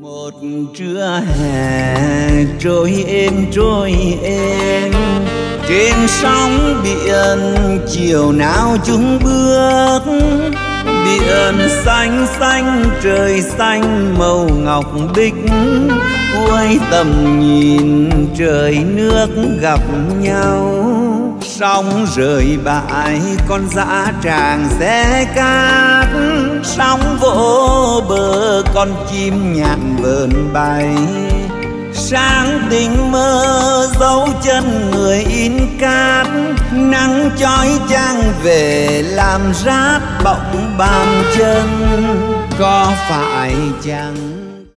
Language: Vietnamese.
Một trưa hè trôi êm trên sóng biển, chiều nào chung bước. Biển xanh xanh trời xanh màu ngọc bích, cuối tầm nhìn trời nước gặp nhau. Sóng rời bãi con dã tràng xe cát, sóng vỗ bờ con chim nhạn vờn bay. Sáng tình mơ dấu chân người in cát, nắng chói chang về làm rát bọng bàn chân. Có phải chăng